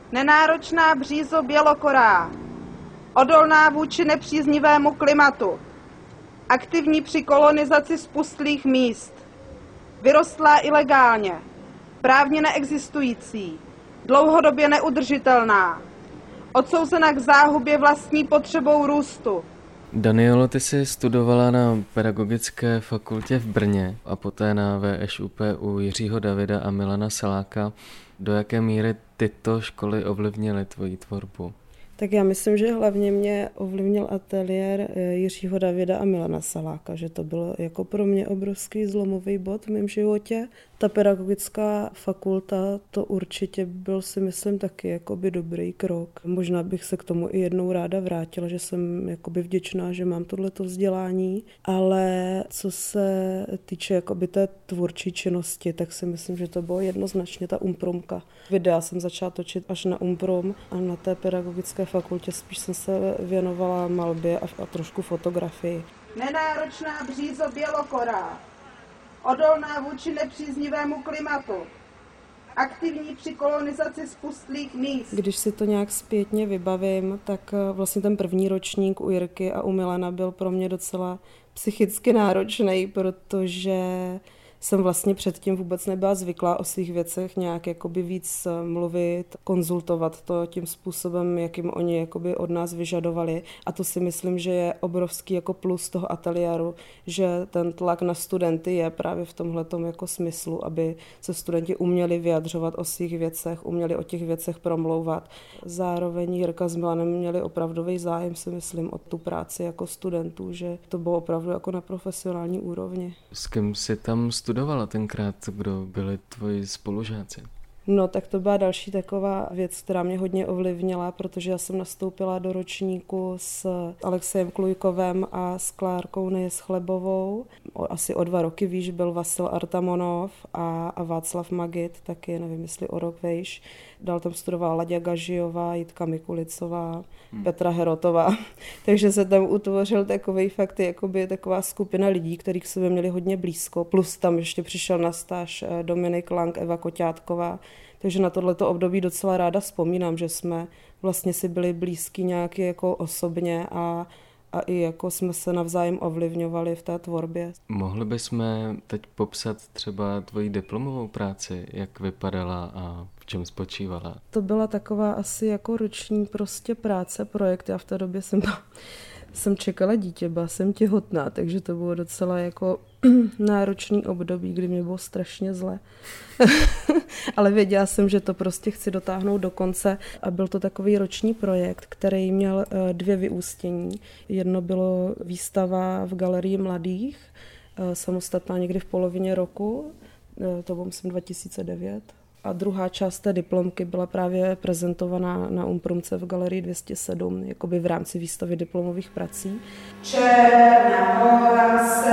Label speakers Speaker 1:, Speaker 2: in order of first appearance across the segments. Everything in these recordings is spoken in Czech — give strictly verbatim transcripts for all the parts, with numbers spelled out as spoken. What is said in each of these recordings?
Speaker 1: Nenáročná břízo bělokorá, odolná vůči nepříznivému klimatu, aktivní při kolonizaci spustlých míst, vyrostlá ilegálně, právně neexistující, dlouhodobě neudržitelná, odsouzena k záhubě vlastní potřebou růstu.
Speaker 2: Danielo, ty jsi studovala na Pedagogické fakultě v Brně a poté na V Š U P u Jiřího Davida a Milana Saláka. Do jaké míry tyto školy ovlivnily tvoji tvorbu?
Speaker 3: Tak já myslím, že hlavně mě ovlivnil ateliér Jiřího Davida a Milana Saláka, že to byl jako pro mě obrovský zlomový bod v mém životě. Ta pedagogická fakulta, to určitě byl, si myslím, taky jakoby dobrý krok. Možná bych se k tomu i jednou ráda vrátila, že jsem jakoby vděčná, že mám tohleto vzdělání, ale co se týče jakoby té tvůrčí činnosti, tak si myslím, že to bylo jednoznačně ta umprumka. Videa jsem začala točit až na umprum a na té pedagogické fakultě spíš jsem se věnovala malbě a, a trošku fotografii.
Speaker 1: Nenáročná břízo bělokorá, odolná vůči nepříznivému klimatu, aktivní při kolonizaci spustlých míst.
Speaker 3: Když si to nějak zpětně vybavím, tak vlastně ten první ročník u Jirky a u Milana byl pro mě docela psychicky náročný, protože jsem vlastně předtím vůbec nebyla zvyklá o svých věcech nějak jakoby víc mluvit, konzultovat to tím způsobem, jakým oni jakoby od nás vyžadovali. A to si myslím, že je obrovský jako plus toho ateliéru, že ten tlak na studenty je právě v tomhletom jako smyslu, aby se studenti uměli vyjadřovat o svých věcech, uměli o těch věcech promlouvat. Zároveň Jirka s Milanem měli opravdový zájem, si myslím, o tu práci jako studentů, že to bylo opravdu jako na profesionální úrovni.
Speaker 2: S kým si tam studovala tenkrát, kdo byli tvoji spolužáci?
Speaker 3: No, tak to byla další taková věc, která mě hodně ovlivnila, protože já jsem nastoupila do ročníku s Alexejem Klujkovem a s Klárkou Nejeschlebovou. Asi o dva roky výš byl Vasil Artamonov a, a Václav Magid, taky nevím, jestli o rok vejš. Dál tam studovala Laďa Gažijová, Jitka Mikulicová, hmm. Petra Herotová. Takže se tam utvořil takovej fakt, jakoby taková skupina lidí, kterých jsme měli hodně blízko. Plus tam ještě přišel na stáž Dominik Lang, Eva Koťátková. Takže na tohleto období docela ráda vzpomínám, že jsme vlastně si byli blízký nějaký jako osobně a a i jako jsme se navzájem ovlivňovali v té tvorbě.
Speaker 2: Mohli bychom teď popsat třeba tvoji diplomovou práci, jak vypadala a v čem spočívala?
Speaker 3: To byla taková asi jako roční prostě práce, projekt. Já v té době jsem, jsem čekala dítě, byla jsem těhotná, takže to bylo docela jako náročný období, kdy mě bylo strašně zle. Ale věděla jsem, že to prostě chci dotáhnout do konce a byl to takový roční projekt, který měl dvě vyústění. Jedno bylo výstava v Galerii mladých, samostatná někdy v polovině roku, to bylo myslím dva tisíce devět. A druhá část té diplomky byla právě prezentovaná na Umprumce v Galerii dvě stě sedm, jakoby v rámci výstavy diplomových prací.
Speaker 1: Černá hora se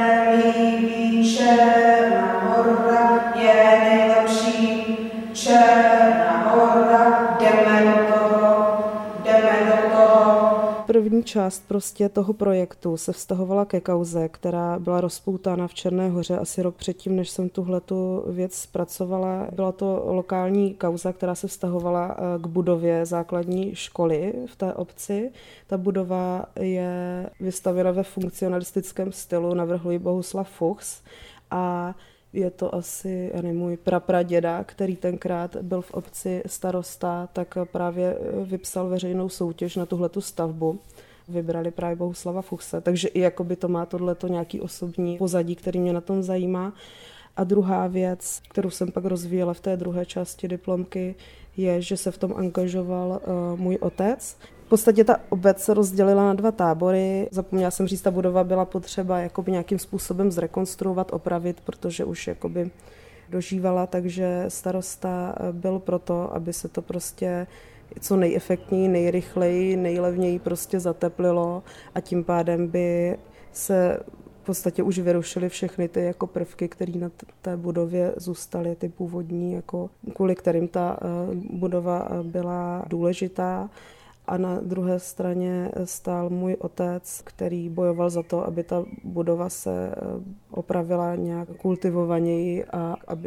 Speaker 1: líbí, Černá hora je nejlepší, Černá hora, jdeme do toho, jdeme do toho.
Speaker 3: První část prostě toho projektu se vztahovala ke kauze, která byla rozpoutána v Černé Hoře asi rok předtím, než jsem tuhletu věc zpracovala. Byla to lokální kauza, která se vztahovala k budově základní školy v té obci. Ta budova je vystavěna ve funkcionalistickém stylu, navrhl ji Bohuslav Fuchs a je to asi ani můj prapraděda, který tenkrát byl v obci starosta, tak právě vypsal veřejnou soutěž na tuhletu stavbu. Vybrali právě Bohuslava Fuchse, takže i jakoby to má tohleto nějaký osobní pozadí, který mě na tom zajímá. A druhá věc, kterou jsem pak rozvíjela v té druhé části diplomky, je, že se v tom angažoval uh, můj otec. V podstatě ta obec se rozdělila na dva tábory. Zapomněla jsem říct, ta budova byla potřeba jakoby nějakým způsobem zrekonstruovat, opravit, protože už jakoby dožívala, takže starosta byl proto, aby se to prostě co nejefektněji, nejrychleji, nejlevněji prostě zateplilo a tím pádem by se v podstatě už vyrušily všechny ty jako prvky, které na té budově zůstaly, ty původní, jako kvůli kterým ta budova byla důležitá. A na druhé straně stál můj otec, který bojoval za to, aby ta budova se opravila nějak kultivovaněji a aby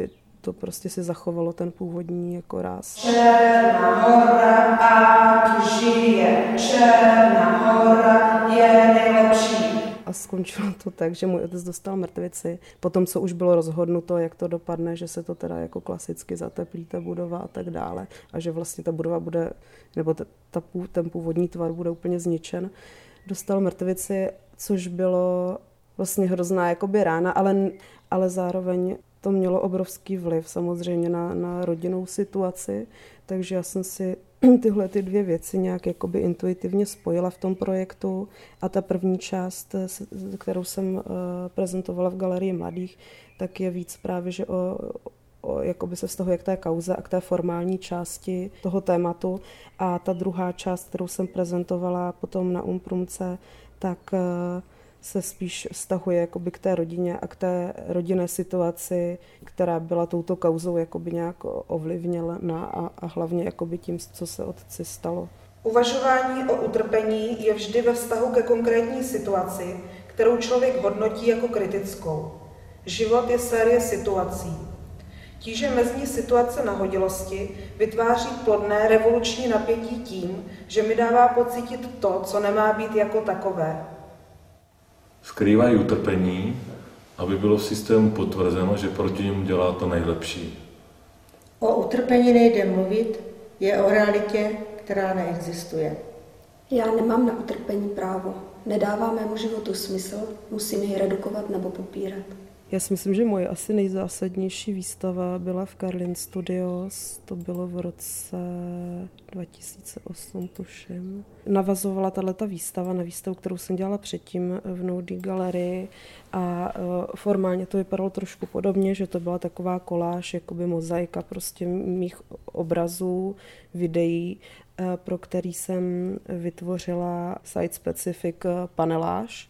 Speaker 3: to prostě si zachovalo ten původní jako ráz.
Speaker 1: Černá Hora, ať žije, Černá Hora je nejlepší.
Speaker 3: A skončilo to tak, že můj otec dostal mrtvici. Potom, co už bylo rozhodnuto, jak to dopadne, že se to teda jako klasicky zateplí ta budova a tak dále. A že vlastně ta budova bude, nebo ta, ta, ten původní tvar bude úplně zničen. Dostal mrtvici, což bylo vlastně hrozná jakoby rána, ale, ale zároveň to mělo obrovský vliv samozřejmě na, na rodinnou situaci. Takže já jsem si tyhle ty dvě věci nějak jakoby intuitivně spojila v tom projektu a ta první část, kterou jsem prezentovala v Galerii mladých, tak je víc právě, že o, o jakoby se vztahuje k té kauze a k té formální části toho tématu a ta druhá část, kterou jsem prezentovala potom na Umprumce, tak se spíš vztahuje jakoby k té rodině a k té rodinné situaci, která byla touto kauzou jakoby nějak ovlivněna a, a hlavně jakoby tím, co se otci stalo.
Speaker 1: Uvažování o utrpení je vždy ve vztahu ke konkrétní situaci, kterou člověk hodnotí jako kritickou. Život je série situací. Tíže mezní situace nahodilosti vytváří plodné revoluční napětí tím, že mi dává pocítit to, co nemá být jako takové.
Speaker 4: Skrývají utrpení, aby bylo v systému potvrzeno, že proti němu dělá to nejlepší.
Speaker 5: O utrpení nejde mluvit, je o realitě, která neexistuje.
Speaker 6: Já nemám na utrpení právo. Nedává mému životu smysl, musím jej redukovat nebo popírat.
Speaker 3: Já si myslím, že moje asi nejzásadnější výstava byla v Karlin Studios, to bylo v roce dva tisíce osm, tuším. Navazovala tato výstava na výstavu, kterou jsem dělala předtím v Nody galerii a formálně to vypadalo trošku podobně, že to byla taková koláž, jakoby mozaika prostě mých obrazů, videí, pro který jsem vytvořila site-specific paneláž.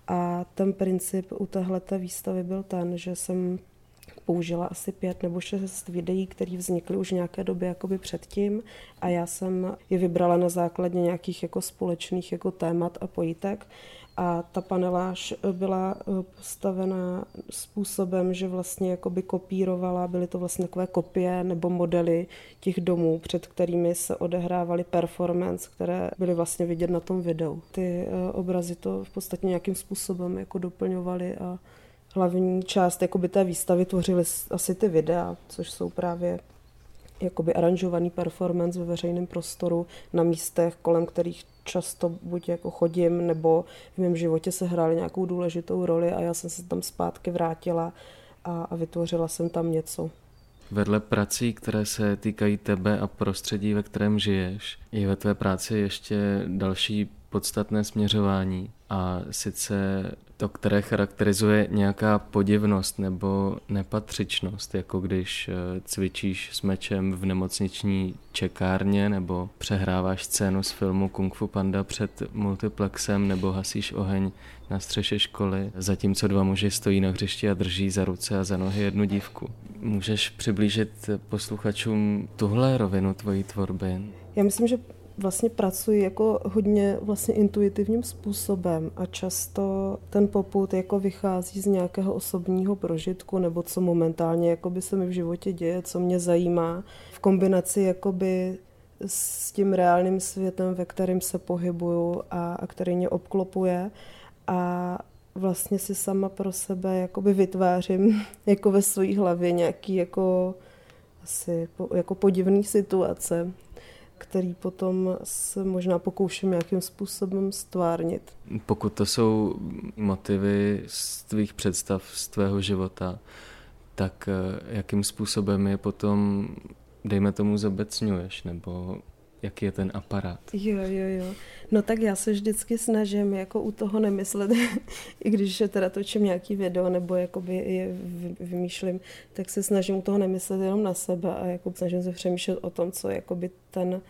Speaker 3: A ten princip u téhleté výstavy byl ten, že jsem použila asi pět nebo šest videí, které vznikly už nějaké době jakoby předtím a já jsem je vybrala na základě nějakých jako společných jako témat a pojítek. A ta paneláž byla postavena způsobem, že vlastně jakoby kopírovala, byly to vlastně takové kopie nebo modely těch domů, před kterými se odehrávaly performance, které byly vlastně vidět na tom videu. Ty obrazy to v podstatě nějakým způsobem jako doplňovaly a hlavní část jakoby té výstavy tvořily asi ty videa, což jsou právě jakoby aranžovaný performance ve veřejném prostoru na místech, kolem kterých často buď jako chodím, nebo v mém životě se hrály nějakou důležitou roli a já jsem se tam zpátky vrátila a, a vytvořila jsem tam něco.
Speaker 2: Vedle prací, které se týkají tebe a prostředí, ve kterém žiješ, je ve tvé práci ještě další podstatné směřování a sice to, které charakterizuje nějaká podivnost nebo nepatřičnost, jako když cvičíš s mečem v nemocniční čekárně nebo přehráváš scénu z filmu Kung Fu Panda před multiplexem nebo hasíš oheň na střeše školy, zatímco dva muži stojí na hřišti a drží za ruce a za nohy jednu dívku. Můžeš přiblížit posluchačům tuhle rovinu tvojí tvorby?
Speaker 3: Já myslím, že vlastně pracuji jako hodně vlastně intuitivním způsobem a často ten popud jako vychází z nějakého osobního prožitku nebo co momentálně jakoby se mi v životě děje, co mě zajímá v kombinaci jakoby s tím reálným světem, ve kterém se pohybuju a, a který mě obklopuje a vlastně si sama pro sebe jakoby vytvářím jako ve své hlavě nějaký jako asi jako podivný situace, který potom se možná pokouším nějakým způsobem stvárnit.
Speaker 2: Pokud to jsou motivy z tvých představ, z tvého života, tak jakým způsobem je potom, dejme tomu, zobecňuješ, nebo jaký je ten aparát?
Speaker 3: Jo, jo, jo. No tak já se vždycky snažím jako u toho nemyslet, i když teda točím nějaký video nebo jakoby je vymýšlím, tak se snažím u toho nemyslet jenom na sebe a jako snažím se přemýšlet o tom, co jakoby ten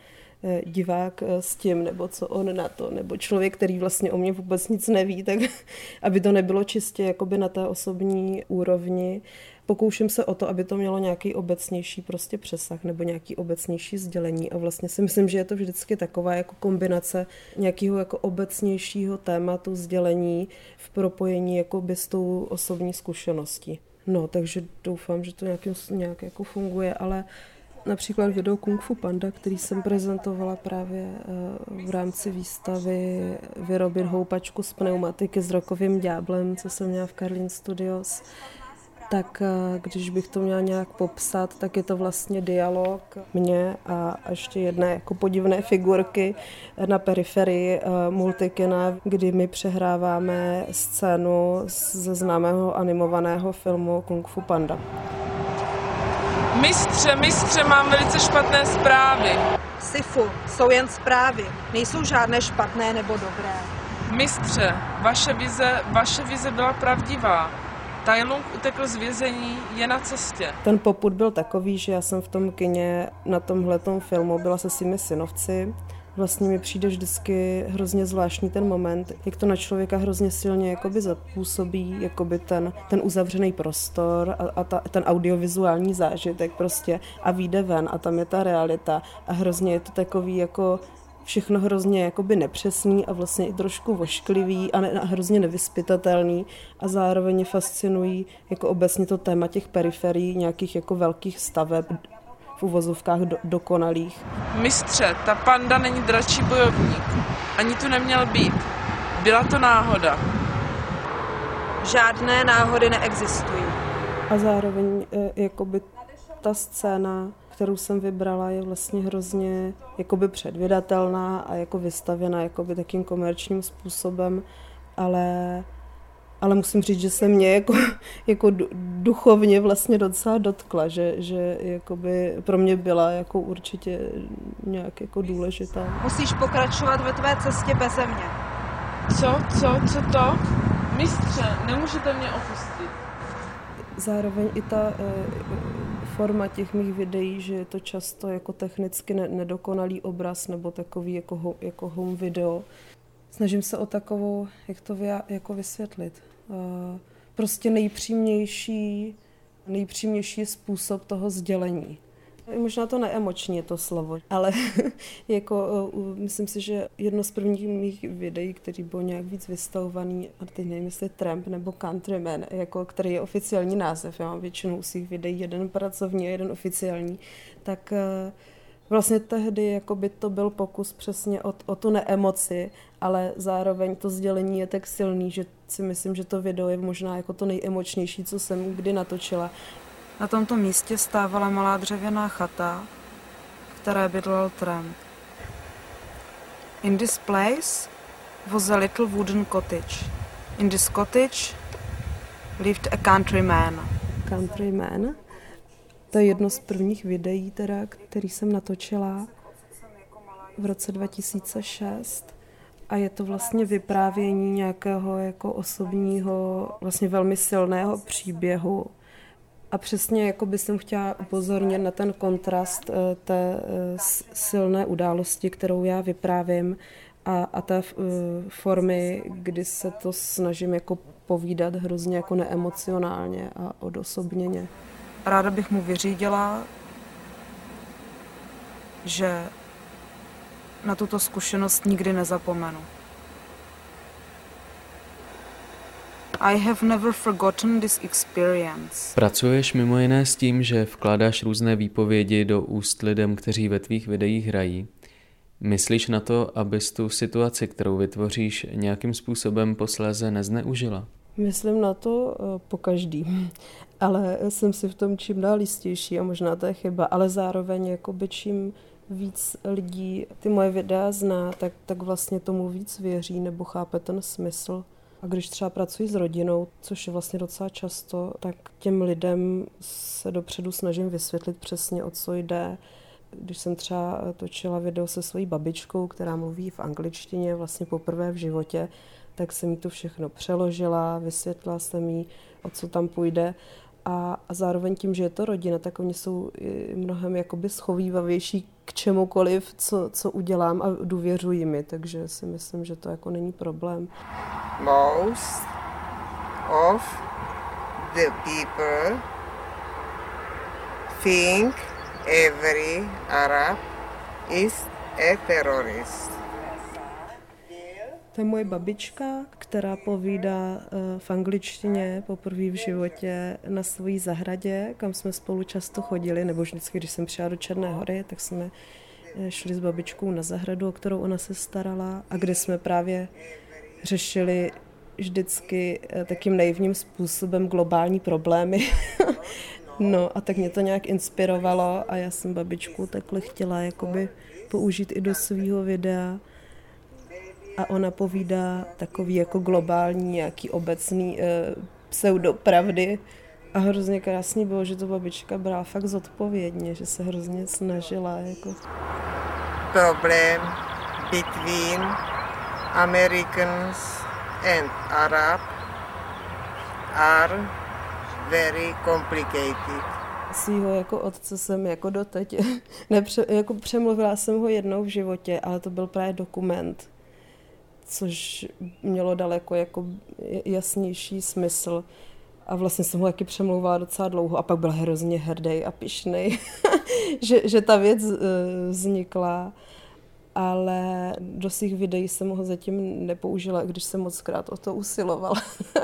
Speaker 3: divák s tím, nebo co on na to, nebo člověk, který vlastně o mě vůbec nic neví, tak aby to nebylo čistě jakoby na té osobní úrovni. Pokouším se o to, aby to mělo nějaký obecnější prostě přesah nebo nějaký obecnější sdělení a vlastně si myslím, že je to vždycky taková jako kombinace nějakého jako obecnějšího tématu sdělení v propojení jakoby s tou osobní zkušeností. No, takže doufám, že to nějakým, nějak jako funguje, ale například video Kung Fu Panda, který jsem prezentovala právě v rámci výstavy Vyrobit houpačku z pneumatiky s rokovým ďáblem, co jsem měla v Karlin Studios, tak když bych to měla nějak popsat, tak je to vlastně dialog mě a ještě jedné jako podivné figurky na periferii multikina, kdy my přehráváme scénu ze známého animovaného filmu Kung Fu Panda.
Speaker 7: Mistře, mistře, mám velice špatné zprávy.
Speaker 1: Sifu, jsou jen zprávy, nejsou žádné špatné nebo dobré.
Speaker 7: Mistře, vaše vize, vaše vize byla pravdivá. Tai Lung utekl z vězení, je na cestě.
Speaker 3: Ten popud byl takový, že já jsem v tom kině na tomhletom filmu byla se svými synovci. Vlastně mi přijde vždycky hrozně zvláštní ten moment, jak to na člověka hrozně silně jakoby zapůsobí, jakoby ten, ten uzavřený prostor a, a ta, ten audiovizuální zážitek prostě a vyjde ven a tam je ta realita a hrozně je to takový jako všechno hrozně jakoby nepřesný a vlastně i trošku vošklivý a, ne, a hrozně nevyzpytatelný a zároveň fascinují jako obecně to téma těch periferií, nějakých jako velkých staveb, v uvozovkách do, dokonalých.
Speaker 7: Mistře, ta panda není dračí bojovník. Ani tu neměl být. Byla to náhoda.
Speaker 1: Žádné náhody neexistují.
Speaker 3: A zároveň jakoby ta scéna, kterou jsem vybrala, je vlastně hrozně jakoby předvídatelná a jako vystavěna jakoby takým komerčním způsobem, ale Ale musím říct, že se mě jako, jako duchovně vlastně docela dotkla, že, že jakoby pro mě byla jako určitě nějak jako důležitá.
Speaker 1: Musíš pokračovat ve tvé cestě beze mě.
Speaker 7: Co, co, co to? Mistře, nemůžete mě opustit.
Speaker 3: Zároveň i ta e, forma těch mých videí, že je to často jako technicky ne, nedokonalý obraz nebo takový jako, jako home video. Snažím se o takovou, jak to vy, jako vysvětlit, prostě nejpřímější, nejpřímější způsob toho sdělení. Možná to neemoční je to slovo, ale jako, myslím si, že jedno z prvních mých videí, který byl nějak víc vystavovaný, a teď nevím, jestli Tramp nebo Countryman, jako, který je oficiální název, já mám většinou svých videí jeden pracovní a jeden oficiální, tak vlastně tehdy jakoby to byl pokus přesně o, o tu neemoci, ale zároveň to sdělení je tak silný, že si myslím, že to video je možná jako to nejemočnější, co jsem kdy natočila. Na tomto místě stávala malá dřevěná chata, v které bydlel Tramp. In this place was a little wooden cottage. In this cottage lived a countryman. Countryman? To je jedno z prvních videí, teda, který jsem natočila v roce dva tisíce šest a je to vlastně vyprávění nějakého jako osobního, vlastně velmi silného příběhu. A přesně jako by jsem chtěla upozornit na ten kontrast té silné události, kterou já vyprávím a, a té formy, kdy se to snažím jako povídat hrozně jako neemocionálně a odosobněně. Ráda bych mu vyřídila, že na tuto zkušenost nikdy nezapomenu. I have never forgotten this experience.
Speaker 2: Pracuješ mimo jiné s tím, že vkládáš různé výpovědi do úst lidem, kteří ve tvých videích hrají. Myslíš na to, abys tu situaci, kterou vytvoříš, nějakým způsobem posléze nezneužila?
Speaker 3: Myslím na to po každý, ale jsem si v tom čím dál jistější a možná to je chyba, ale zároveň jakoby čím víc lidí ty moje videa zná, tak, tak vlastně tomu víc věří nebo chápe ten smysl. A když třeba pracuji s rodinou, což je vlastně docela často, tak těm lidem se dopředu snažím vysvětlit přesně, o co jde. Když jsem třeba točila video se svojí babičkou, která mluví v angličtině vlastně poprvé v životě, tak jsem jí to všechno přeložila, vysvětlila jsem jí, o co tam půjde. A, a zároveň tím, že je to rodina, tak oni jsou mnohem jakoby schovývavější k čemukoliv, co, co udělám a důvěřují mi, takže si myslím, že to jako není problém.
Speaker 8: Most of the people think every Arab is a terrorist.
Speaker 3: To je moje babička, která povídá v angličtině poprvé v životě na svojí zahradě, kam jsme spolu často chodili, nebo vždycky, když jsem přijela do Černé Hory, tak jsme šli s babičkou na zahradu, o kterou ona se starala a kde jsme právě řešili vždycky takým naivním způsobem globální problémy. No a tak mě to nějak inspirovalo a já jsem babičku takhle chtěla jakoby použít i do svého videa. A ona povídá takový jako globální, nějaký obecný e, pseudopravdy. A hrozně krásný bylo, že to babička brala fakt zodpovědně, že se hrozně snažila. Jako.
Speaker 8: Problem between Americans and Arab are very complicated.
Speaker 3: Svýho jako otce jsem jako doteď, nepře, jako přemluvila jsem ho jednou v životě, ale to byl právě dokument, což mělo daleko jako jasnější smysl. A vlastně jsem ho taky přemlouvala docela dlouho a pak byl hrozně hrdý a pyšnej, že, že ta věc vznikla. Ale do svých videí jsem ho zatím nepoužila, když jsem moc krát o to usilovala.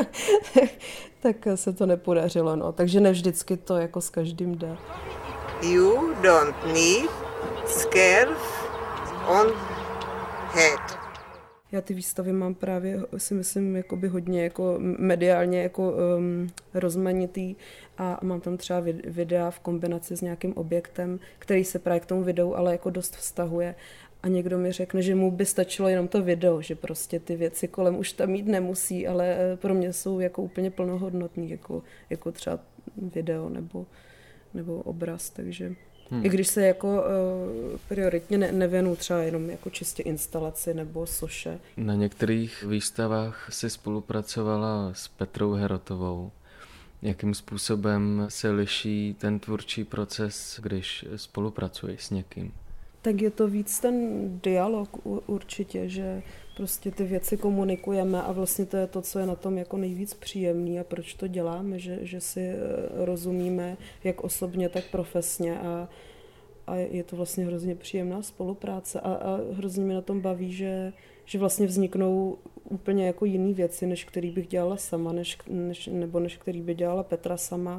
Speaker 3: Tak se to nepodařilo, no. Takže ne vždycky to jako s každým jde.
Speaker 8: You don't need scarf on head.
Speaker 3: Já ty výstavy mám právě, si myslím, jakoby hodně jako mediálně jako um, rozmanitý a mám tam třeba videa v kombinaci s nějakým objektem, který se právě k tomu videu ale jako dost vztahuje. A někdo mi řekne, že mu by stačilo jenom to video, že prostě ty věci kolem už tam mít nemusí, ale pro mě jsou jako úplně plnohodnotný, jako, jako třeba video nebo, nebo obraz, takže hmm. i když se jako uh, prioritně ne, nevěnu třeba jenom jako čistě instalaci nebo soše.
Speaker 2: Na některých výstavách si spolupracovala s Petrou Herotovou. Jakým způsobem se liší ten tvůrčí proces, když spolupracuješ s někým?
Speaker 3: Tak je to víc ten dialog určitě, že prostě ty věci komunikujeme a vlastně to je to, co je na tom jako nejvíc příjemný a proč to děláme, že, že si rozumíme jak osobně, tak profesně a, a je to vlastně hrozně příjemná spolupráce a, a hrozně mě na tom baví, že, že vlastně vzniknou úplně jako jiný věci, než který bych dělala sama, než, než, nebo než který by dělala Petra sama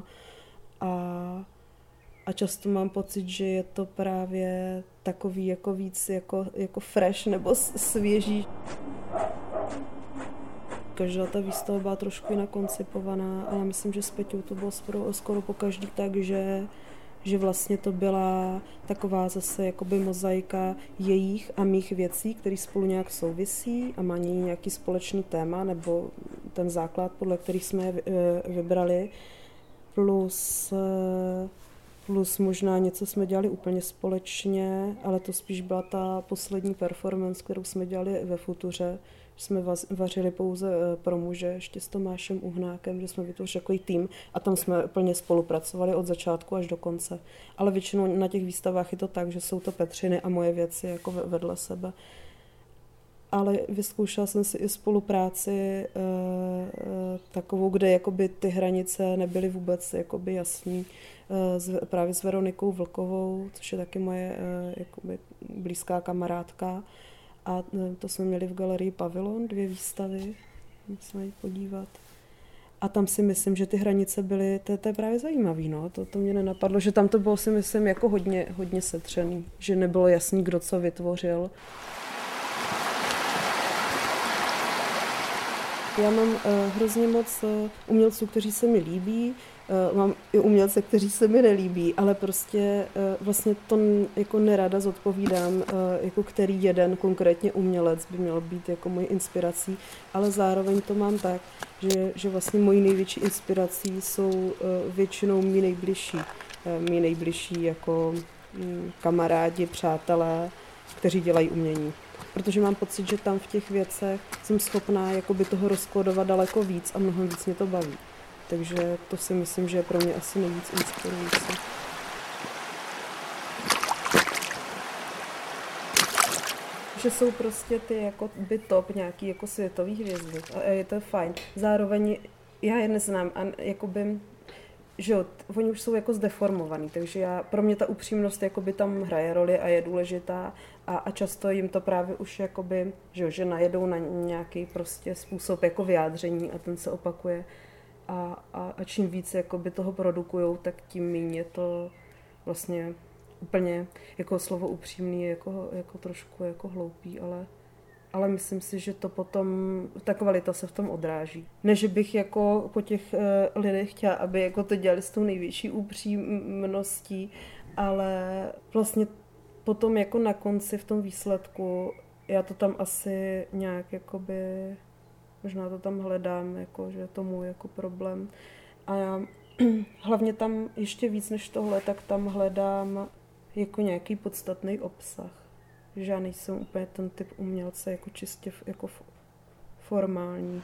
Speaker 3: a A často mám pocit, že je to právě takový jako víc jako, jako fresh nebo svěží. Každá ta výstava byla trošku jinak koncipovaná, ale myslím, že s Peťou to bylo skoro, skoro po každý tak, že, že vlastně to byla taková zase jakoby mozaika jejich a mých věcí, které spolu nějak souvisí a mají nějaký společný téma nebo ten základ, podle kterých jsme je vybrali, plus... Plus možná něco jsme dělali úplně společně, ale to spíš byla ta poslední performance, kterou jsme dělali ve Futuře. Jsme vařili pouze pro muže, ještě s Tomášem Uhnákem, že jsme vytvořili takový tým a tam jsme plně spolupracovali od začátku až do konce. Ale většinou na těch výstavách je to tak, že jsou to Petřiny a moje věci jako vedle sebe. Ale vyzkoušela jsem si i spolupráci e, e, takovou, kde jakoby ty hranice nebyly vůbec jakoby jasný. E, s, právě s Veronikou Vlkovou, což je taky moje e, jakoby blízká kamarádka. A e, to jsme měli v galerii Pavilon, dvě výstavy. Musíme jít podívat. A tam si myslím, že ty hranice byly, to, to je právě zajímavý, no. To, to mě nenapadlo, že tam to bylo si myslím jako hodně, hodně setřený. Že nebylo jasný, kdo co vytvořil. Já mám uh, hrozně moc uh, umělců, kteří se mi líbí, uh, mám i umělce, kteří se mi nelíbí, ale prostě uh, vlastně to jako nerada zodpovídám, uh, jako který jeden konkrétně umělec by měl být jako mojí inspirací, ale zároveň to mám tak, že, že vlastně mojí největší inspirací jsou uh, většinou mý nejbližší, uh, mý nejbližší jako um, kamarádi, přátelé, kteří dělají umění. Protože mám pocit, že tam v těch věcech jsem schopná jakoby toho rozkodovat daleko víc a mnohem víc mě to baví. Takže to si myslím, že je pro mě asi nejvíc inspirující. Že jsou prostě ty jako by top nějaký jako světový hvězdy a je to fajn. Zároveň já je neznám a jakoby že jo, oni už jsou jako zdeformovaný, takže já, pro mě ta upřímnost jakoby tam hraje roli a je důležitá a, a často jim to právě už jakoby, že jo, že najedou na nějaký prostě způsob jako vyjádření a ten se opakuje a, a, a čím víc jakoby toho produkujou, tak tím méně je to vlastně úplně jako slovo upřímný je jako, jako trošku jako hloupý, ale ale myslím si, že to potom, ta kvalita se v tom odráží. Ne, že bych jako po těch uh, lidech chtěla, aby jako to dělali s tou největší upřímností, ale vlastně potom jako na konci v tom výsledku, já to tam asi nějak jakoby, možná to tam hledám, jako, že je to můj jako problém. A já hlavně tam ještě víc než tohle, tak tam hledám jako nějaký podstatný obsah. Že já nejsem úplně ten typ umělce jako čistě jako formální.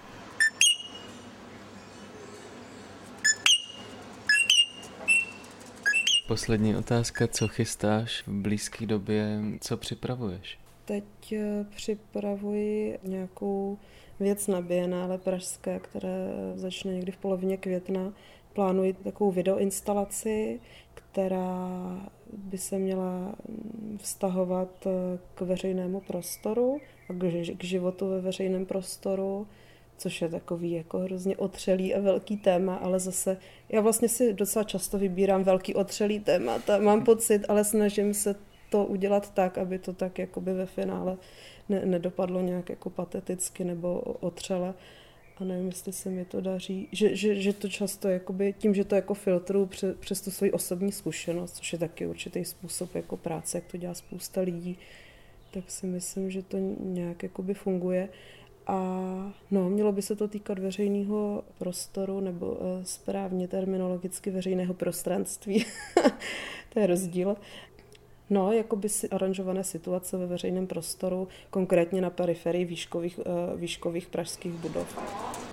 Speaker 2: Poslední otázka, co chystáš v blízké době, co připravuješ?
Speaker 3: Teď připravuji nějakou věc na Bienále pražské, které začne někdy v polovině května. Plánuji takovou videoinstalaci, která by se měla vztahovat k veřejnému prostoru a k životu ve veřejném prostoru, což je takový jako hrozně otřelý a velký téma, ale zase já vlastně si docela často vybírám velký otřelý témata, mám pocit, ale snažím se to udělat tak, aby to tak jakoby ve finále ne, nedopadlo nějak jako pateticky nebo otřele. A nevím, jestli se mi to daří, že, že, že to často jakoby, tím, že to jako filtruju přes, přes tu svoji osobní zkušenost, což je taky určitý způsob jako práce, jak to dělá spousta lidí, tak si myslím, že to nějak jakoby funguje. A no, mělo by se to týkat veřejného prostoru, nebo uh, správně terminologicky veřejného prostranství. To je rozdíl. No, jakoby si aranžované situace ve veřejném prostoru, konkrétně na periferii výškových, uh, výškových pražských budov.